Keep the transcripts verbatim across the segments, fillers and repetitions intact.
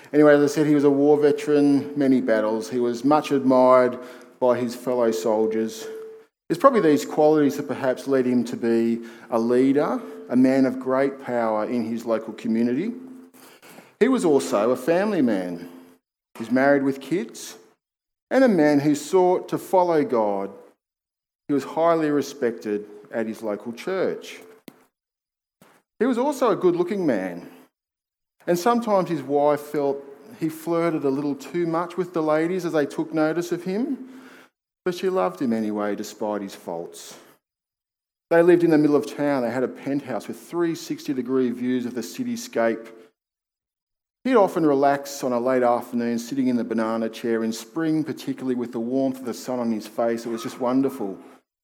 Anyway, as I said, he was a war veteran, many battles. He was much admired by his fellow soldiers. It's probably these qualities that perhaps led him to be a leader, a man of great power in his local community. He was also a family man. He's married with kids, and a man who sought to follow God. He was highly respected at his local church. He was also a good-looking man, and sometimes his wife felt he flirted a little too much with the ladies as they took notice of him, but she loved him anyway despite his faults. They lived in the middle of town. They had a penthouse with three hundred sixty degree views of the cityscape. He'd often relax on a late afternoon sitting in the banana chair in spring, particularly with the warmth of the sun on his face. It was just wonderful.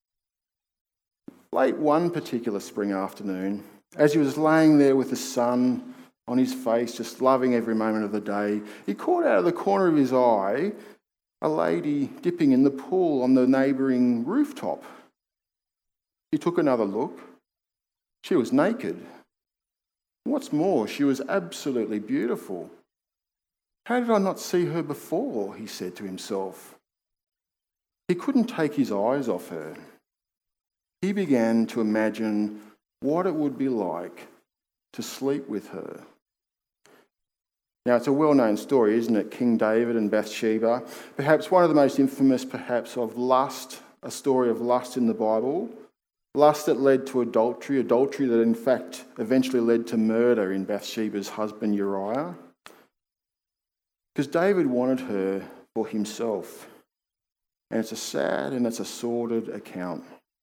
Late one particular spring afternoon, as he was laying there with the sun on his face, just loving every moment of the day, he caught out of the corner of his eye a lady dipping in the pool on the neighbouring rooftop. He took another look. She was naked. What's more, she was absolutely beautiful. How did I not see her before? He said to himself. He couldn't take his eyes off her. He began to imagine what it would be like to sleep with her. Now, it's a well-known story, isn't it? King David and Bathsheba. Perhaps one of the most infamous, perhaps, of lust, a story of lust in the Bible. Lust that led to adultery, adultery that in fact eventually led to murder in Bathsheba's husband Uriah. Because David wanted her for himself. And it's a sad and it's a sordid account.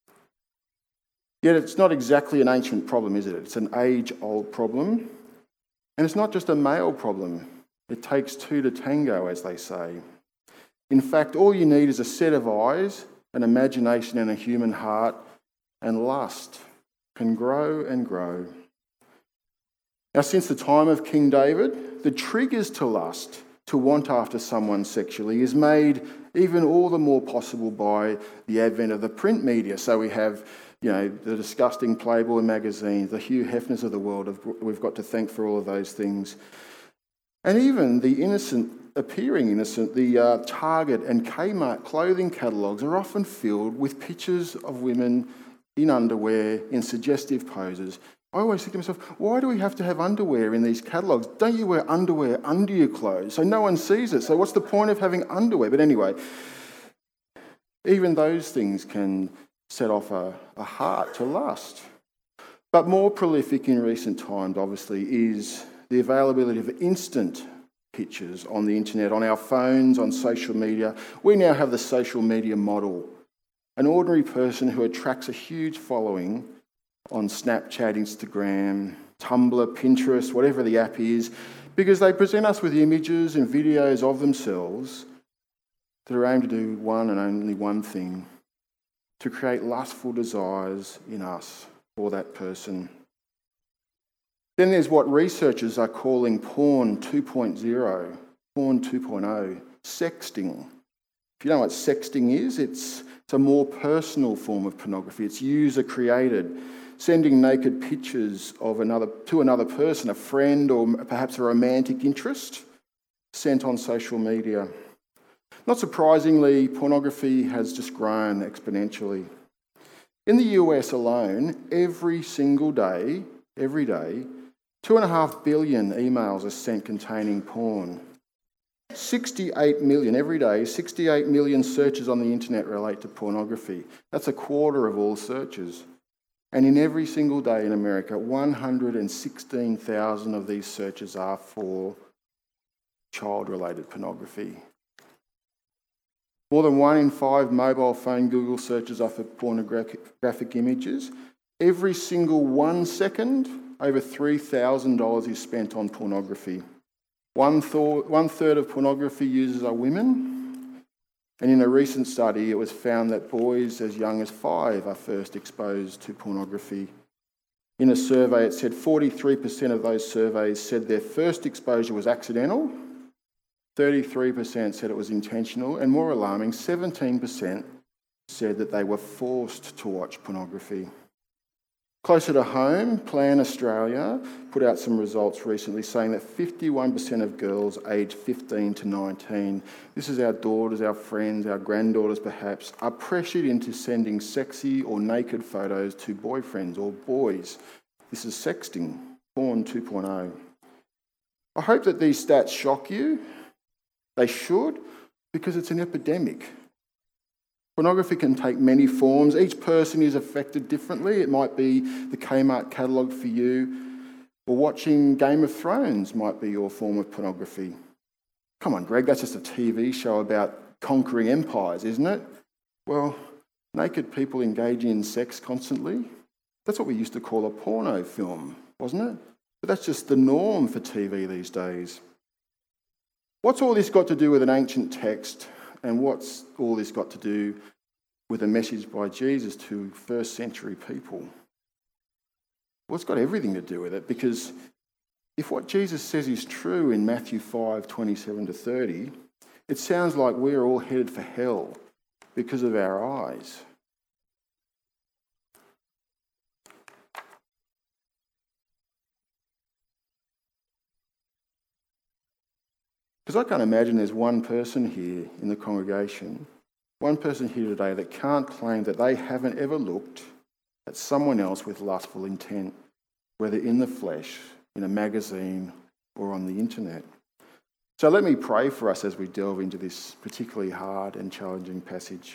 Yet it's not exactly an ancient problem, is it? It's an age-old problem. And it's not just a male problem. It takes two to tango, as they say. In fact, all you need is a set of eyes, an imagination and a human heart, and lust can grow and grow. Now, since the time of King David, the triggers to lust, to want after someone sexually, is made even all the more possible by the advent of the print media. So we have, you know, the disgusting Playboy magazines, the Hugh Hefners of the world, we've got to thank for all of those things. And even the innocent, appearing innocent, the uh, Target and Kmart clothing catalogues are often filled with pictures of women in underwear, in suggestive poses. I always think to myself, why do we have to have underwear in these catalogues? Don't you wear underwear under your clothes so no one sees it? So what's the point of having underwear? But anyway, even those things can set off a, a heart to lust. But more prolific in recent times, obviously, is the availability of instant pictures on the internet, on our phones, on social media. We now have the social media model. An ordinary person who attracts a huge following on Snapchat, Instagram, Tumblr, Pinterest, whatever the app is, because they present us with images and videos of themselves that are aimed to do one and only one thing, to create lustful desires in us for that person. Then there's what researchers are calling porn two point oh, porn two point oh, sexting. If you know what sexting is, it's, it's a more personal form of pornography. It's user-created, sending naked pictures of another to another person, a friend or perhaps a romantic interest, sent on social media. Not surprisingly, pornography has just grown exponentially. In the U S alone, every single day, every day, two and a half billion emails are sent containing porn. sixty-eight million, every day, sixty-eight million searches on the internet relate to pornography. That's a quarter of all searches. And in every single day in America, one hundred sixteen thousand of these searches are for child-related pornography. More than one in five mobile phone Google searches are for pornographic images. Every single one second, over three thousand dollars is spent on pornography. One, th- one third of pornography users are women. And in a recent study, it was found that boys as young as five are first exposed to pornography. In a survey, it said forty-three percent of those surveys said their first exposure was accidental, thirty-three percent said it was intentional, and more alarming, seventeen percent said that they were forced to watch pornography. Closer to home, Plan Australia put out some results recently saying that fifty-one percent of girls aged fifteen to nineteen, this is our daughters, our friends, our granddaughters perhaps, are pressured into sending sexy or naked photos to boyfriends or boys. This is sexting, porn two point oh. I hope that these stats shock you. They should, because it's an epidemic. Pornography can take many forms. Each person is affected differently. It might be the Kmart catalogue for you, or watching Game of Thrones might be your form of pornography. Come on, Greg, that's just a T V show about conquering empires, isn't it? Well, naked people engaging in sex constantly, that's what we used to call a porno film, wasn't it? But that's just the norm for T V these days. What's all this got to do with an ancient text? And what's all this got to do with a message by Jesus to first century people? Well, it's got everything to do with it, because if what Jesus says is true in Matthew five, twenty-seven to thirty, it sounds like we're all headed for hell because of our eyes. Because I can't imagine there's one person here in the congregation, one person here today that can't claim that they haven't ever looked at someone else with lustful intent, whether in the flesh, in a magazine, or on the internet. So let me pray for us as we delve into this particularly hard and challenging passage.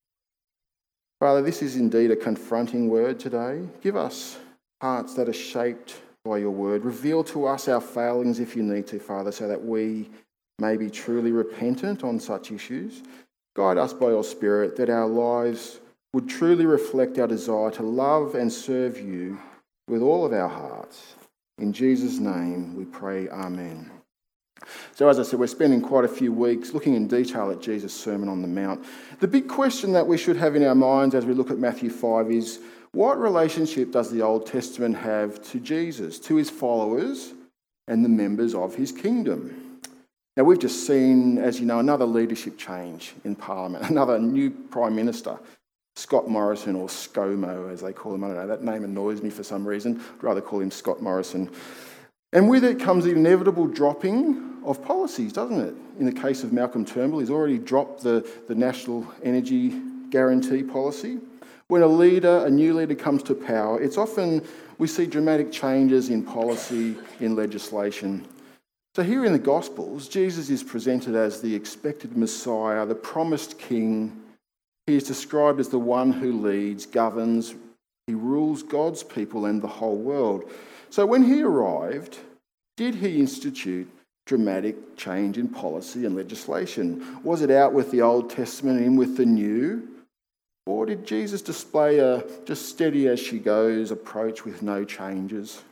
Father, this is indeed a confronting word today. Give us hearts that are shaped by your word. Reveal to us our failings if you need to, Father, so that we may be truly repentant on such issues. Guide us by your Spirit that our lives would truly reflect our desire to love and serve you with all of our hearts. In Jesus' name we pray, amen. So as I said, we're spending quite a few weeks looking in detail at Jesus' Sermon on the Mount. The big question that we should have in our minds as we look at Matthew five is, what relationship does the Old Testament have to Jesus, to his followers and the members of his kingdom? Now, we've just seen, as you know, another leadership change in Parliament, another new Prime Minister, Scott Morrison, or ScoMo as they call him. I don't know, that name annoys me for some reason. I'd rather call him Scott Morrison. And with it comes the inevitable dropping of policies, doesn't it? In the case of Malcolm Turnbull, he's already dropped the, the National Energy Guarantee policy. When a leader, a new leader comes to power, it's often we see dramatic changes in policy, in legislation. So here in the Gospels, Jesus is presented as the expected Messiah, the promised King. He is described as the one who leads, governs, he rules God's people and the whole world. So when he arrived, did he institute dramatic change in policy and legislation? Was it out with the Old Testament and in with the New? Or did Jesus display a just steady as she goes approach with no changes?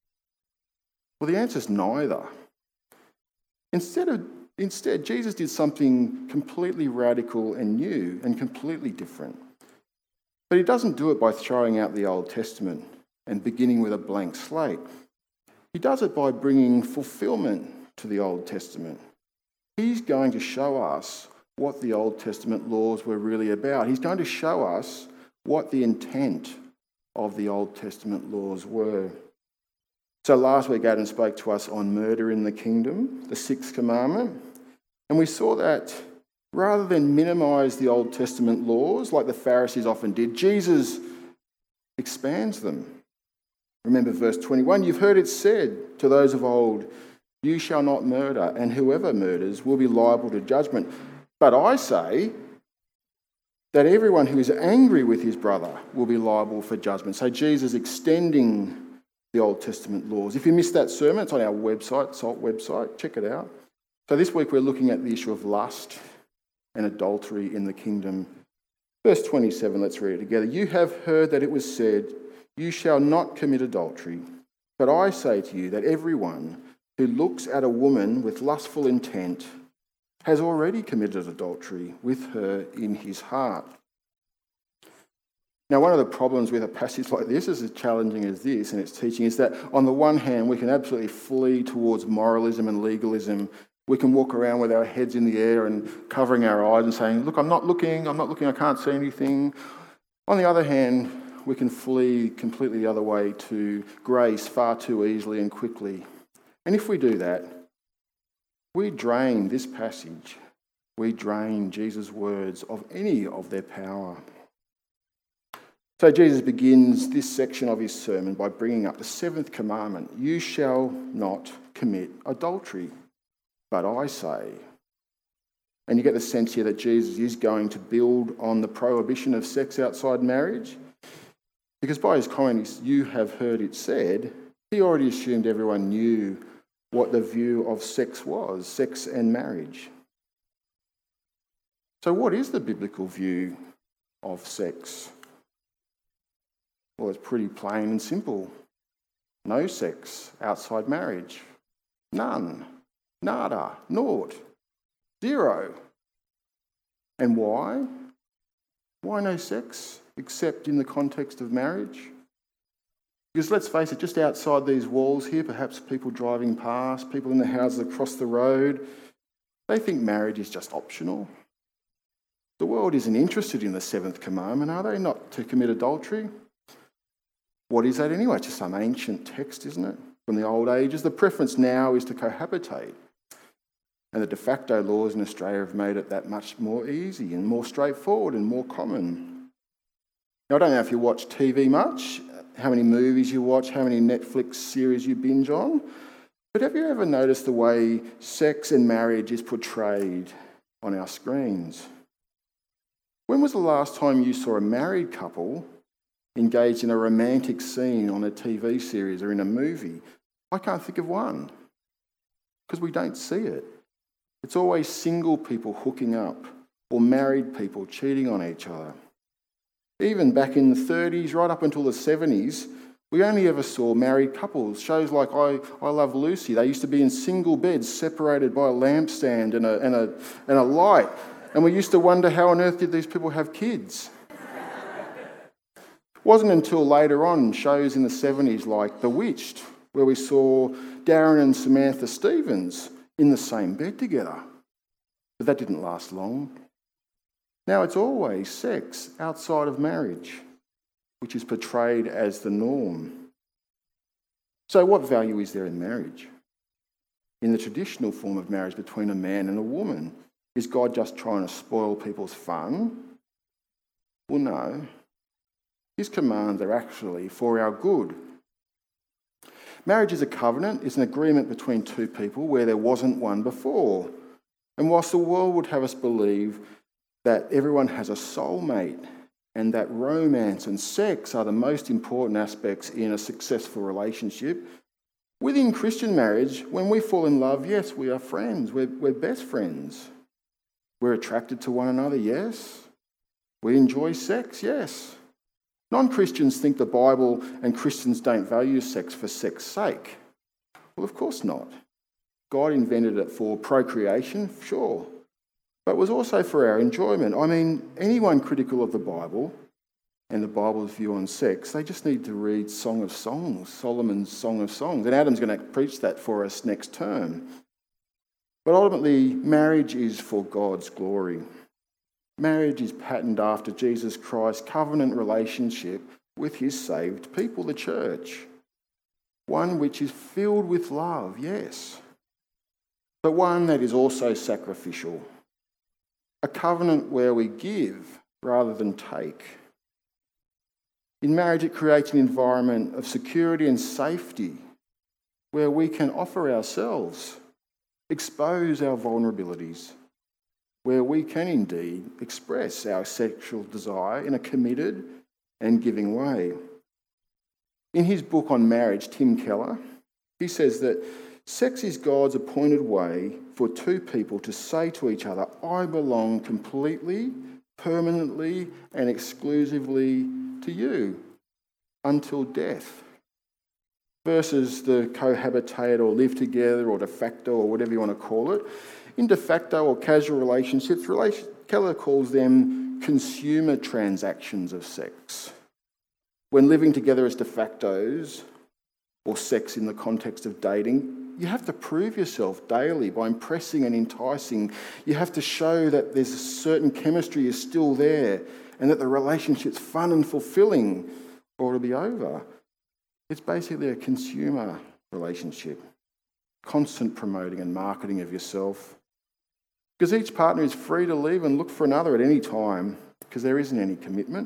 Well, the answer is neither. Instead, of, instead, Jesus did something completely radical and new and completely different. But he doesn't do it by throwing out the Old Testament and beginning with a blank slate. He does it by bringing fulfillment to the Old Testament. He's going to show us what the Old Testament laws were really about. He's going to show us what the intent of the Old Testament laws were. So last week Adam spoke to us on murder in the kingdom, the sixth commandment, and we saw that rather than minimise the Old Testament laws like the Pharisees often did, Jesus expands them. Remember verse twenty-one, you've heard it said to those of old, you shall not murder, and whoever murders will be liable to judgment. But I say that everyone who is angry with his brother will be liable for judgment. So Jesus extending the Old Testament laws. If you missed that sermon, it's on our website, Salt website, check it out. So this week we're looking at the issue of lust and adultery in the kingdom. Verse twenty-seven, let's read it together. You have heard that it was said, you shall not commit adultery. But I say to you that everyone who looks at a woman with lustful intent has already committed adultery with her in his heart. Now, one of the problems with a passage like this, as challenging as this and its teaching, is that on the one hand, we can absolutely flee towards moralism and legalism. We can walk around with our heads in the air and covering our eyes and saying, look, I'm not looking, I'm not looking, I can't see anything. On the other hand, we can flee completely the other way to grace far too easily and quickly. And if we do that, we drain this passage, we drain Jesus' words of any of their power. So Jesus begins this section of his sermon by bringing up the seventh commandment: you shall not commit adultery, but I say. And you get the sense here that Jesus is going to build on the prohibition of sex outside marriage, because by his comment, you have heard it said, he already assumed everyone knew what the view of sex was, sex and marriage. So what is the biblical view of sex? Well, it's pretty plain and simple. No sex outside marriage. None. Nada. Naught. Zero. And why? Why no sex except in the context of marriage? Because let's face it, just outside these walls here, perhaps people driving past, people in the houses across the road, they think marriage is just optional. The world isn't interested in the seventh commandment, are they? Not to commit adultery. What is that anyway? It's just some ancient text, isn't it? From the old ages. The preference now is to cohabitate. And the de facto laws in Australia have made it that much more easy and more straightforward and more common. Now, I don't know if you watch T V much, how many movies you watch, how many Netflix series you binge on, but have you ever noticed the way sex and marriage is portrayed on our screens? When was the last time you saw a married couple engaged in a romantic scene on a T V series or in a movie? I can't think of one, because we don't see it. It's always single people hooking up or married people cheating on each other. Even back in the thirties, right up until the seventies, we only ever saw married couples. Shows like I, I Love Lucy, they used to be in single beds separated by a lampstand and a, and, a, and a light. And we used to wonder, how on earth did these people have kids? It wasn't until later on, shows in the seventies like Bewitched, where we saw Darren and Samantha Stevens in the same bed together. But that didn't last long. Now it's always sex outside of marriage, which is portrayed as the norm. So what value is there in marriage? In the traditional form of marriage between a man and a woman, is God just trying to spoil people's fun? Well, no. His commands are actually for our good. Marriage is a covenant, it's an agreement between two people where there wasn't one before. And whilst the world would have us believe that everyone has a soulmate and that romance and sex are the most important aspects in a successful relationship, within Christian marriage, when we fall in love, yes, we are friends, we're, we're best friends. We're attracted to one another, yes. We enjoy sex, yes. Non-Christians think the Bible and Christians don't value sex for sex's sake. Well, of course not. God invented it for procreation, sure, but it was also for our enjoyment. I mean, anyone critical of the Bible and the Bible's view on sex, they just need to read Song of Songs, Solomon's Song of Songs, and Adam's going to preach that for us next term. But ultimately, marriage is for God's glory. Marriage is patterned after Jesus Christ's covenant relationship with his saved people, the church. One which is filled with love, yes, but one that is also sacrificial. A covenant where we give rather than take. In marriage, it creates an environment of security and safety where we can offer ourselves, expose our vulnerabilities, where we can indeed express our sexual desire in a committed and giving way. In his book on marriage, Tim Keller, he says that sex is God's appointed way for two people to say to each other, I belong completely, permanently, and exclusively to you until death. Versus the cohabitate or live together or de facto or whatever you want to call it. In de facto or casual relationships, relation, Keller calls them consumer transactions of sex. When living together as de factos, or sex in the context of dating, you have to prove yourself daily by impressing and enticing. You have to show that there's a certain chemistry is still there and that the relationship's fun and fulfilling. or it'll be over. It's basically a consumer relationship, constant promoting and marketing of yourself. Because each partner is free to leave and look for another at any time because there isn't any commitment.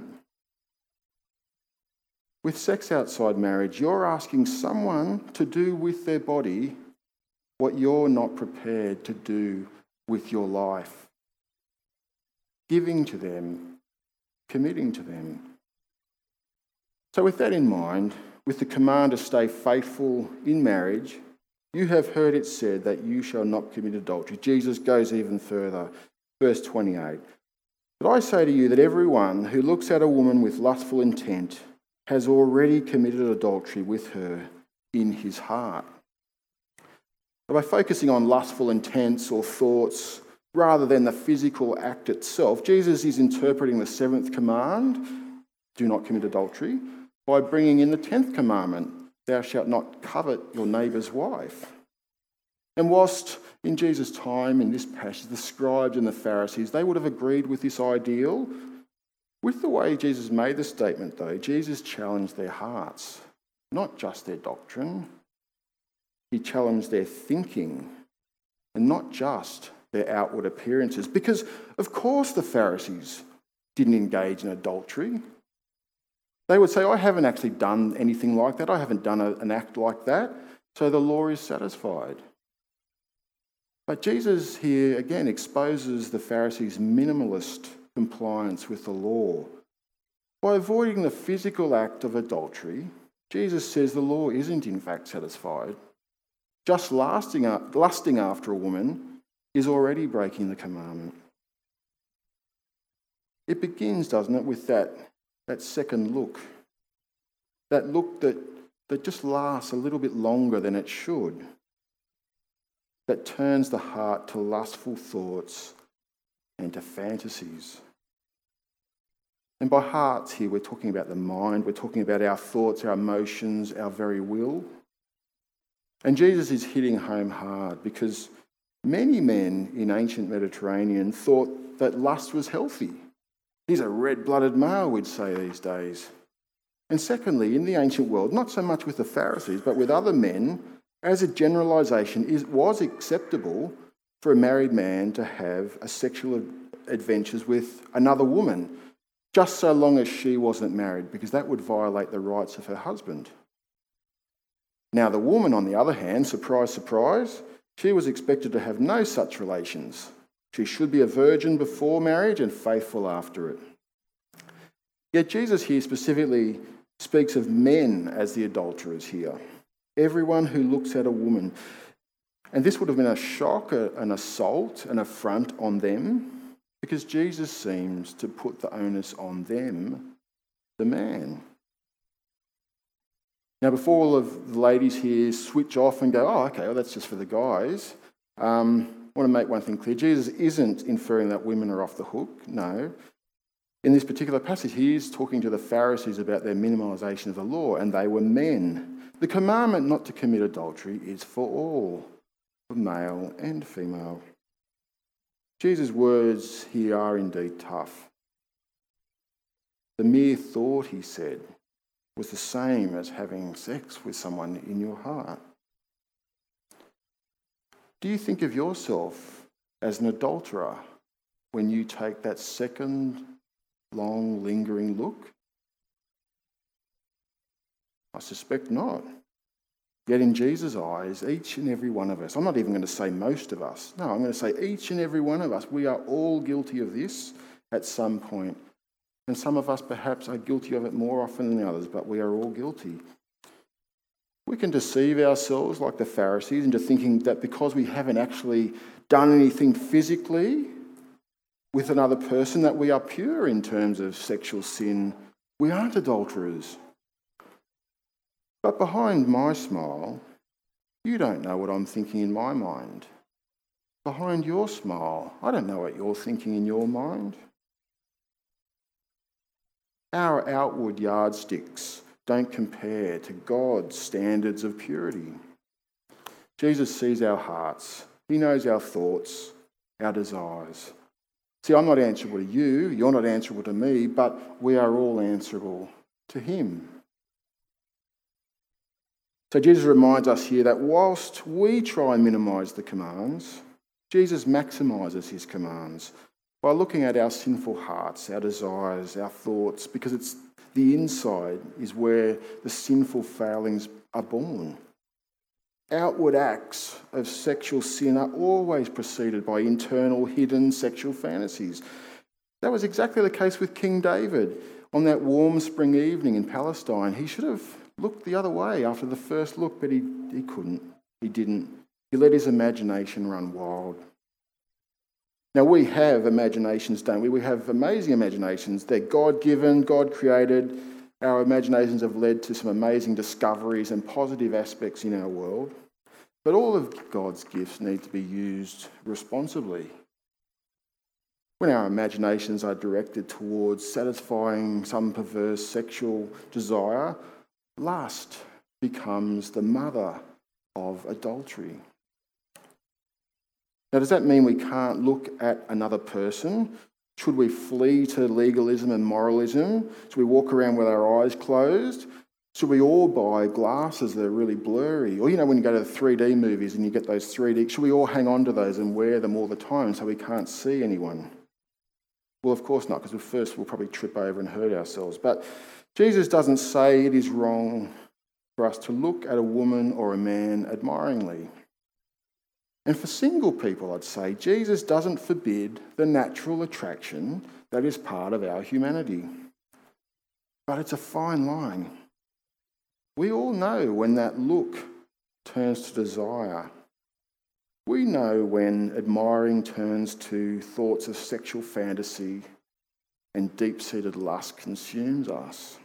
With sex outside marriage, you're asking someone to do with their body what you're not prepared to do with your life. Giving to them, committing to them. So with that in mind, with the command to stay faithful in marriage, you have heard it said that you shall not commit adultery. Jesus goes even further. Verse twenty-eight. But I say to you that everyone who looks at a woman with lustful intent has already committed adultery with her in his heart. By focusing on lustful intents or thoughts rather than the physical act itself, Jesus is interpreting the seventh command, do not commit adultery, by bringing in the tenth commandment, thou shalt not covet your neighbour's wife. And whilst in Jesus' time, in this passage, the scribes and the Pharisees, they would have agreed with this ideal, with the way Jesus made the statement, though, Jesus challenged their hearts, not just their doctrine. He challenged their thinking, and not just their outward appearances. Because, of course, the Pharisees didn't engage in adultery. They would say, I haven't actually done anything like that. I haven't done a, an act like that. So the law is satisfied. But Jesus here, again, exposes the Pharisees' minimalist compliance with the law. By avoiding the physical act of adultery, Jesus says the law isn't in fact satisfied. Just lusting after a woman is already breaking the commandment. It begins, doesn't it, with that, that second look. That look that, that just lasts a little bit longer than it should. That turns the heart to lustful thoughts and to fantasies. And by hearts here, we're talking about the mind, we're talking about our thoughts, our emotions, our very will. And Jesus is hitting home hard because many men in ancient Mediterranean thought that lust was healthy. He's a red-blooded male, we'd say these days. And secondly, in the ancient world, not so much with the Pharisees, but with other men, as a generalisation, it was acceptable for a married man to have a sexual adventures with another woman, just so long as she wasn't married, because that would violate the rights of her husband. Now, the woman, on the other hand, surprise, surprise, she was expected to have no such relations. She should be a virgin before marriage and faithful after it. Yet Jesus here specifically speaks of men as the adulterers here. Everyone who looks at a woman. And this would have been a shock, an assault, an affront on them, because Jesus seems to put the onus on them, the man. Now, before all of the ladies here switch off and go, oh, okay, well, that's just for the guys, um, I want to make one thing clear. Jesus isn't inferring that women are off the hook. No. In this particular passage, he is talking to the Pharisees about their minimalisation of the law, and they were men. The commandment not to commit adultery is for all, for male and female. Jesus' words here are indeed tough. The mere thought, he said, was the same as having sex with someone in your heart. Do you think of yourself as an adulterer when you take that second, long, lingering look? I suspect not. Yet in Jesus' eyes, each and every one of us, I'm not even going to say most of us, no, I'm going to say each and every one of us, we are all guilty of this at some point. And some of us perhaps are guilty of it more often than others, but we are all guilty. We can deceive ourselves like the Pharisees into thinking that because we haven't actually done anything physically with another person that we are pure in terms of sexual sin. We aren't adulterers. But behind my smile, you don't know what I'm thinking in my mind. Behind your smile, I don't know what you're thinking in your mind. Our outward yardsticks don't compare to God's standards of purity. Jesus sees our hearts. He knows our thoughts, our desires. See, I'm not answerable to you, you're not answerable to me, but we are all answerable to him. So Jesus reminds us here that whilst we try and minimise the commands, Jesus maximises his commands by looking at our sinful hearts, our desires, our thoughts, because it's the inside is where the sinful failings are born. Outward acts of sexual sin are always preceded by internal, hidden sexual fantasies. That was exactly the case with King David on that warm spring evening in Palestine. He should have looked the other way after the first look, but he, he couldn't. He didn't. He let his imagination run wild. Now, we have imaginations, don't we? We have amazing imaginations. They're God-given, God-created. Our imaginations have led to some amazing discoveries and positive aspects in our world. But all of God's gifts need to be used responsibly. When our imaginations are directed towards satisfying some perverse sexual desire, lust becomes the mother of adultery. Now, does that mean we can't look at another person? Should we flee to legalism and moralism? Should we walk around with our eyes closed? Should we all buy glasses that are really blurry? Or, you know, when you go to the three D movies and you get those three D, should we all hang on to those and wear them all the time so we can't see anyone? Well, of course not, because first we'll probably trip over and hurt ourselves. But Jesus doesn't say it is wrong for us to look at a woman or a man admiringly. And for single people, I'd say, Jesus doesn't forbid the natural attraction that is part of our humanity. But it's a fine line. We all know when that look turns to desire. We know when admiring turns to thoughts of sexual fantasy and deep-seated lust consumes us.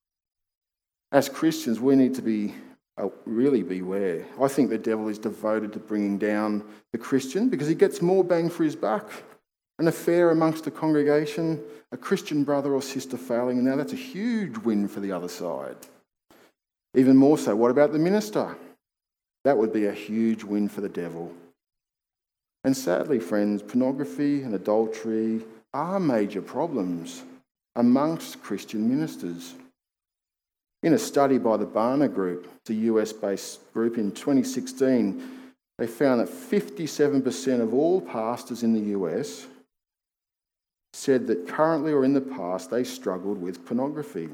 As Christians, we need to be uh, really beware. I think the devil is devoted to bringing down the Christian because he gets more bang for his buck. An affair amongst the congregation, a Christian brother or sister failing, and now that's a huge win for the other side. Even more so, what about the minister? That would be a huge win for the devil. And sadly, friends, pornography and adultery are major problems amongst Christian ministers. In a study by the Barna Group, it's a U S-based group, in twenty sixteen, they found that fifty-seven percent of all pastors in the U S said that currently or in the past they struggled with pornography.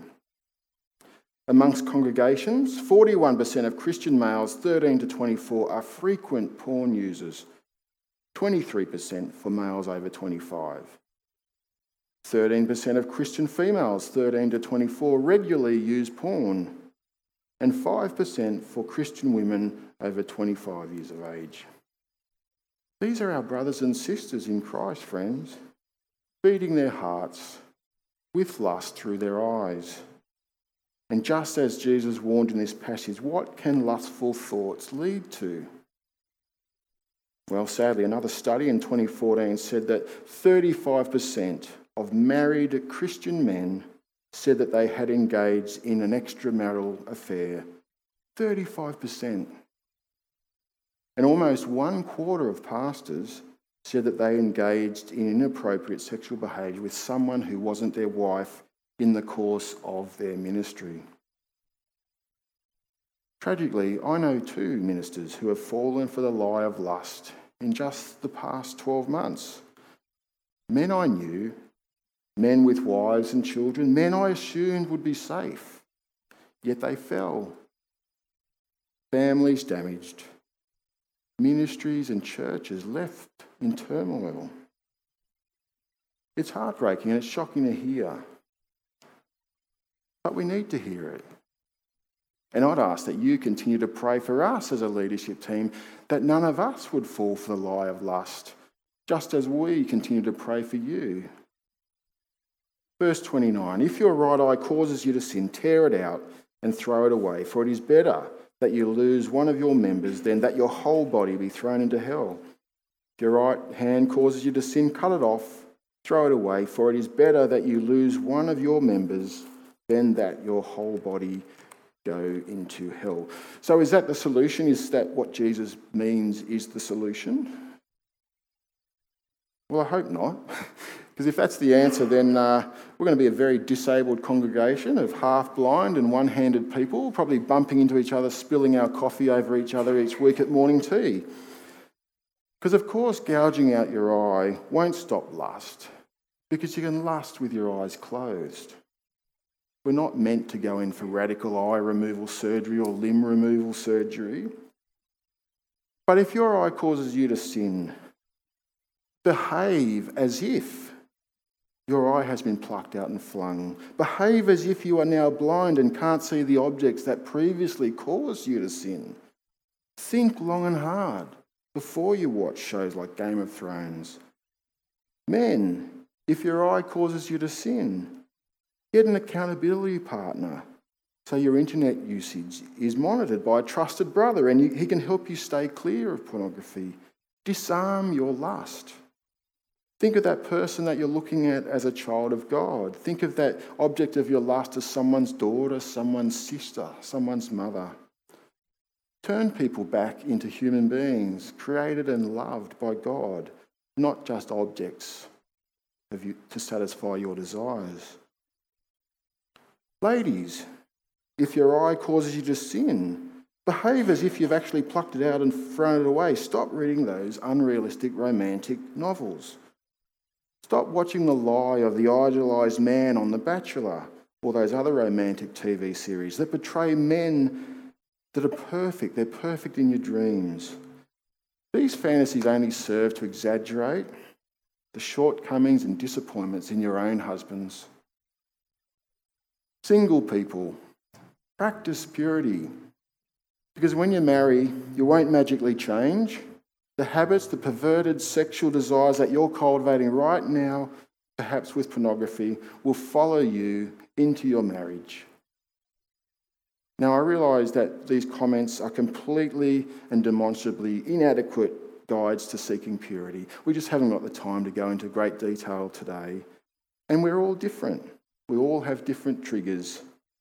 Amongst congregations, forty-one percent of Christian males thirteen to twenty-four are frequent porn users, twenty-three percent for males over twenty-five. thirteen percent of Christian females thirteen to twenty-four regularly use porn, and five percent for Christian women over twenty-five years of age. These are our brothers and sisters in Christ, friends, feeding their hearts with lust through their eyes. And just as Jesus warned in this passage, what can lustful thoughts lead to? Well, sadly, another study in twenty fourteen said that thirty-five percent of married Christian men said that they had engaged in an extramarital affair. thirty-five percent. And almost one quarter of pastors said that they engaged in inappropriate sexual behaviour with someone who wasn't their wife in the course of their ministry. Tragically, I know two ministers who have fallen for the lie of lust in just the past twelve months. Men I knew, men with wives and children, men I assumed would be safe, yet they fell. Families damaged, ministries and churches left in turmoil. It's heartbreaking and it's shocking to hear. But we need to hear it. And I'd ask that you continue to pray for us as a leadership team, that none of us would fall for the lie of lust, just as we continue to pray for you. Verse twenty-nine, if your right eye causes you to sin, tear it out and throw it away, for it is better that you lose one of your members than that your whole body be thrown into hell. If your right hand causes you to sin, cut it off, throw it away, for it is better that you lose one of your members than that your whole body go into hell. So is that the solution? Is that what Jesus means is the solution? Well, I hope not. Because if that's the answer, then uh, we're going to be a very disabled congregation of half-blind and one-handed people, probably bumping into each other, spilling our coffee over each other each week at morning tea. Because, of course, gouging out your eye won't stop lust, because you can lust with your eyes closed. We're not meant to go in for radical eye removal surgery or limb removal surgery. But if your eye causes you to sin, behave as if your eye has been plucked out and flung. Behave as if you are now blind and can't see the objects that previously caused you to sin. Think long and hard before you watch shows like Game of Thrones. Men, if your eye causes you to sin, get an accountability partner so your internet usage is monitored by a trusted brother and you, he can help you stay clear of pornography. Disarm your lust. Think of that person that you're looking at as a child of God. Think of that object of your lust as someone's daughter, someone's sister, someone's mother. Turn people back into human beings, created and loved by God, not just objects of you, to satisfy your desires. Ladies, if your eye causes you to sin, behave as if you've actually plucked it out and thrown it away. Stop reading those unrealistic romantic novels. Stop watching the lie of the idolised man on The Bachelor or those other romantic T V series that portray men that are perfect. They're perfect in your dreams. These fantasies only serve to exaggerate the shortcomings and disappointments in your own husbands. Single people, practice purity. Because when you marry, you won't magically change. The habits, the perverted sexual desires that you're cultivating right now, perhaps with pornography, will follow you into your marriage. Now, I realise that these comments are completely and demonstrably inadequate guides to seeking purity. We just haven't got the time to go into great detail today. And we're all different. We all have different triggers.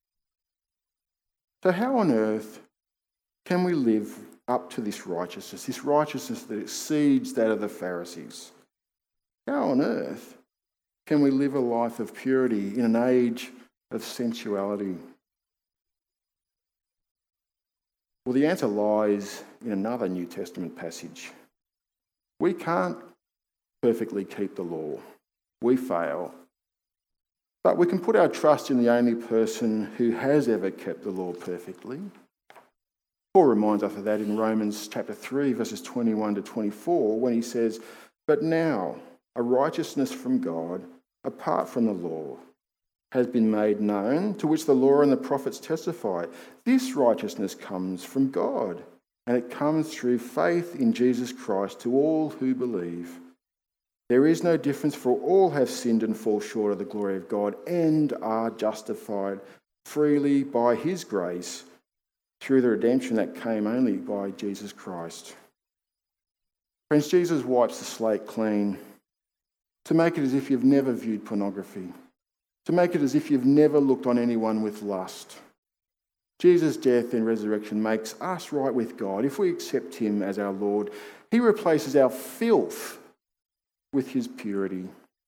So how on earth can we live up to this righteousness, this righteousness that exceeds that of the Pharisees? How on earth can we live a life of purity in an age of sensuality? Well, the answer lies in another New Testament passage. We can't perfectly keep the law. We fail. But we can put our trust in the only person who has ever kept the law perfectly. Paul reminds us of that in Romans chapter three, verses twenty-one to twenty-four, when he says, "But now a righteousness from God, apart from the law, has been made known, to which the law and the prophets testify. This righteousness comes from God, and it comes through faith in Jesus Christ to all who believe. There is no difference, for all have sinned and fall short of the glory of God and are justified freely by his grace through the redemption that came only by Jesus Christ." Friends, Jesus wipes the slate clean to make it as if you've never viewed pornography, to make it as if you've never looked on anyone with lust. Jesus' death and resurrection makes us right with God. If we accept him as our Lord, he replaces our filth with his purity.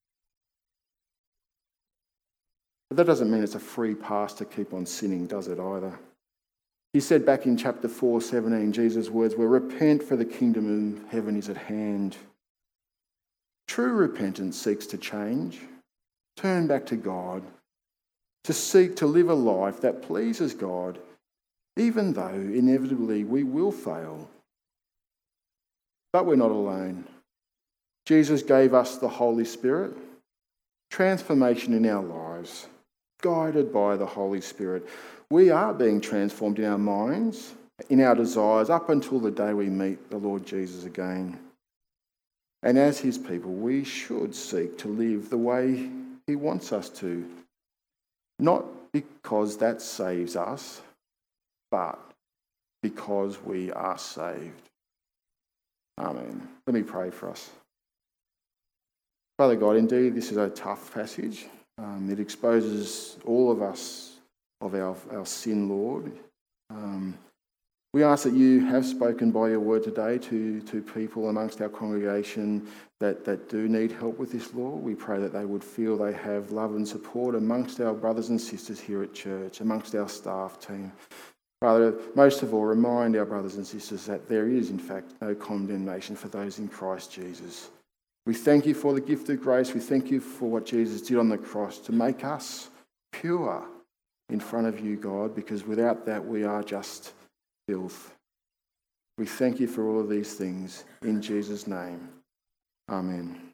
But that doesn't mean it's a free pass to keep on sinning, does it either? He said back in chapter four, seventeen, Jesus' words were, "Repent, for the kingdom of heaven is at hand." True repentance seeks to change, turn back to God, to seek to live a life that pleases God, even though inevitably we will fail. But we're not alone. Jesus gave us the Holy Spirit, transformation in our lives, guided by the Holy Spirit. We are being transformed in our minds, in our desires, up until the day we meet the Lord Jesus again. And as his people, we should seek to live the way he wants us to, not because that saves us, but because we are saved. Amen. Let me pray for us. Father God, indeed, this is a tough passage. Um, it exposes all of us of our, our sin, Lord. Um, We ask that you have spoken by your word today to, to people amongst our congregation that, that do need help with this law. We pray that they would feel they have love and support amongst our brothers and sisters here at church, amongst our staff team. Father, most of all, remind our brothers and sisters that there is, in fact, no condemnation for those in Christ Jesus. We thank you for the gift of grace. We thank you for what Jesus did on the cross to make us pure in front of you, God, because without that we are just filth. We thank you for all of these things in Jesus' name. Amen.